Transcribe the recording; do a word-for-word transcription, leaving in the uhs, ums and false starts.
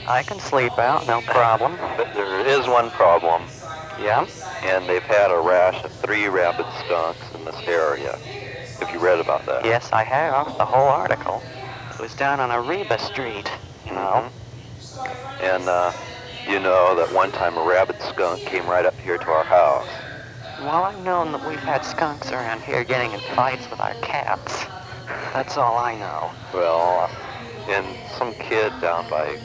I can sleep out, no problem. But there is one problem, Yeah? and they've had a rash of three rabid skunks in this area. Have you read about that? Yes, I have. The whole article. It was down on Ariba Street, you know. Mm-hmm. And uh, you know that one time a rabid skunk came right up here to our house. Well, I've known that we've had skunks around here getting in fights with our cats. That's all I know. Well, and some kid down by